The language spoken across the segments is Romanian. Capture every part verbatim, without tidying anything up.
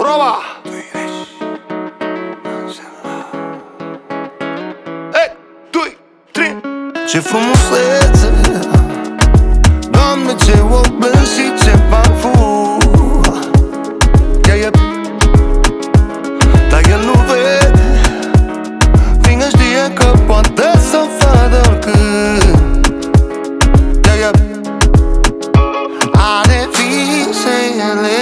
Proba! Ei, doi, trei. Ce frumusețe, Doamne, ce oblân și ce parfum. Yeah, yeah. Dar el nu vede, fiindcă știe că poate să vadă oricând. Yeah, yeah. Are visele,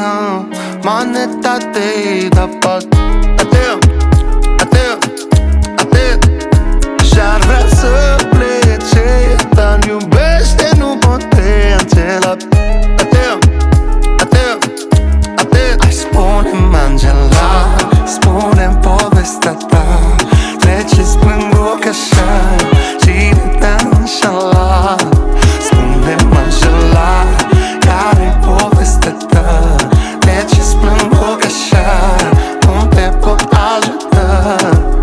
manetate, dar poate Ateu, ateu, ateu. Și-ar vrea să plece, dar iubește, nu poate acela. Ateu, ateu, ateu. Hai, spune-mi, Angela, spune-mi povestea ta. Trece-ți prin ochi așa, cine te-a înșelat? Spune-mi, Angela, care-i povestea ta? Trece-ți prin ochi așa, cum te pot ajuta?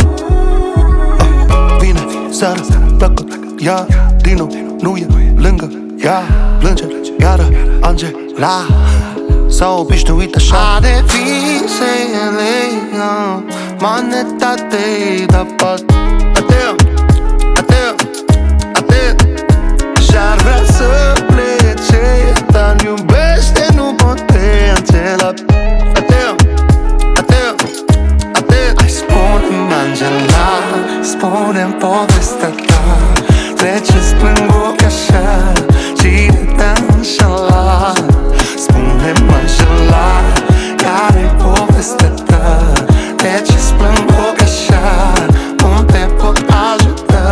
Vine seara, pleacă ea din nou, nu e lângă ea. Plânge iară Angela, s-a obișnuit așa. Are visele, manetate, dar poate Ateu, ateu, ateu. Și-ar vrea să plece, dar iubește, nu poate acela. Ateu, ateu, ateu. Hai, spune-mi, Angela, spune-mi povestea ta. Trece-ți prin ochi așa, cine te-a înșelat? Spune-mi, Angela, care-i povestea ta? Trece-ți prin ochi așa, cum te pot ajuta?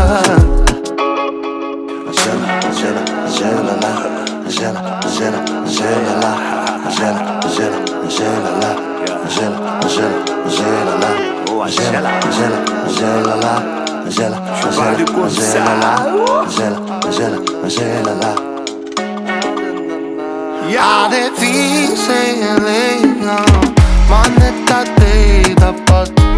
Angela, Angela, Angela la, Angela, Angela, Angela la, Angela, Angela, Angela la, Angela, Angela, Angela la, Angela, Angela, Angela la, Angela, Angela, Angela la, Angela, Angela, Angela la. Are visele, manetate, dar poate